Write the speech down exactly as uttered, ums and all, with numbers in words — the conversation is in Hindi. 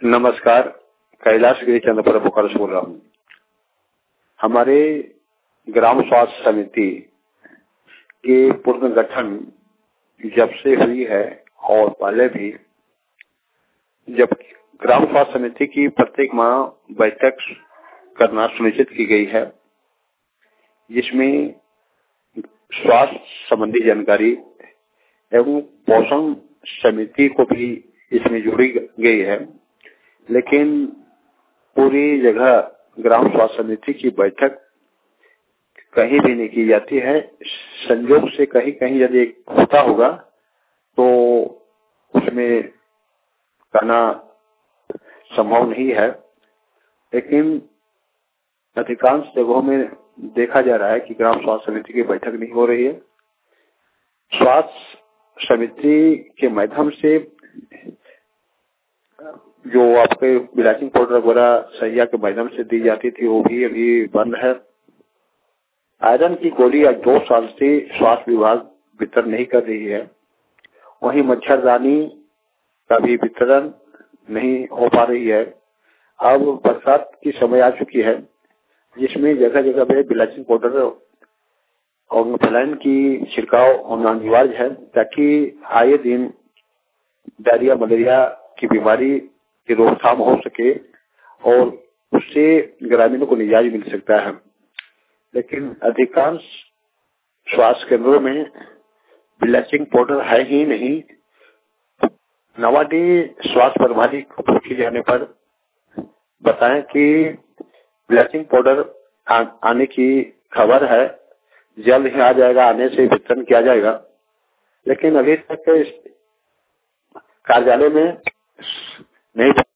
नमस्कार, कैलाश गिरी चंद्रपुर बोकारो से बोल रहा हूँ। हमारे ग्राम स्वास्थ्य समिति के पुनर्गठन जब से हुई है और पहले भी जब ग्राम स्वास्थ्य समिति की प्रत्येक माह बैठक करना सुनिश्चित की गई है, जिसमें स्वास्थ्य संबंधी जानकारी एवं पोषण समिति को भी इसमें जोड़ी गई है, लेकिन पूरी जगह ग्राम स्वास्थ्य समिति की बैठक कहीं भी नहीं की जाती है। संयोग से कहीं कहीं यदि होता होगा तो उसमें करना संभव नहीं है, लेकिन अधिकांश जगहों में देखा जा रहा है कि ग्राम स्वास्थ्य समिति की बैठक नहीं हो रही है। स्वास्थ्य समिति के माध्यम से जो आपके ब्लीचिंग पाउडर वगैरह सहिया के माध्यम से दी जाती थी वो भी अभी बंद है। आयरन की गोली आज दो साल से स्वास्थ्य विभाग वितरण नहीं कर रही है। वहीं मच्छरदानी का भी वितरण नहीं हो पा रही है। अब बरसात की समय आ चुकी है, जिसमें जगह जगह पे ब्लीचिंग पाउडर और फैलाइन की छिड़काव होना अनिवार्य है, ताकि आए दिन डायरिया मलेरिया की बीमारी की रोकथाम हो सके और उससे ग्रामीणों को निजात मिल सकता है। लेकिन अधिकांश स्वास्थ्य केंद्रों में ब्लीचिंग पाउडर है ही नहीं। नवाडी स्वास्थ्य प्रभारी को पूछे जाने पर बताएं कि ब्लीचिंग पाउडर आ, आने की खबर है, जल्द ही आ जाएगा, आने से वितरण किया जाएगा। लेकिन अभी तक कार्यालय में नहीं